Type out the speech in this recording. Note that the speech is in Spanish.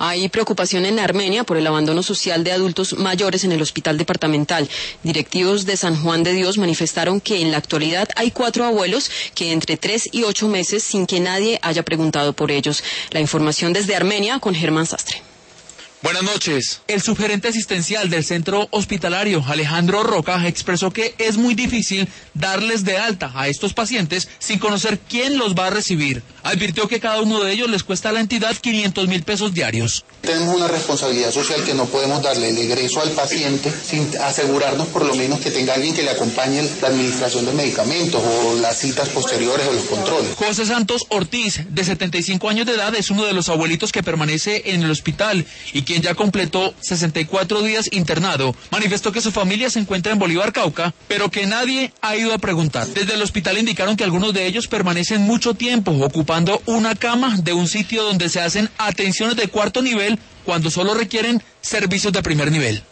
Hay preocupación en Armenia por el abandono social de adultos mayores en el hospital departamental. Directivos de San Juan de Dios manifestaron que en la actualidad hay 4 abuelos que entre 3 y 8 meses sin que nadie haya preguntado por ellos. La información desde Armenia con Germán Sastre. Buenas noches. El subgerente asistencial del centro hospitalario, Alejandro Roca, expresó que es muy difícil darles de alta a estos pacientes sin conocer quién los va a recibir. Advirtió que cada uno de ellos les cuesta a la entidad 500.000 pesos diarios. Tenemos una responsabilidad social que no podemos darle el egreso al paciente sin asegurarnos por lo menos que tenga alguien que le acompañe la administración de medicamentos o las citas posteriores o los controles. José Santos Ortiz, de 75 años de edad, es uno de los abuelitos que permanece en el hospital y quien ya completó 64 días internado. Manifestó que su familia se encuentra en Bolívar, Cauca, pero que nadie ha ido a preguntar. Desde el hospital indicaron que algunos de ellos permanecen mucho tiempo ocupando una cama de un sitio donde se hacen atenciones de cuarto nivel cuando solo requieren servicios de primer nivel.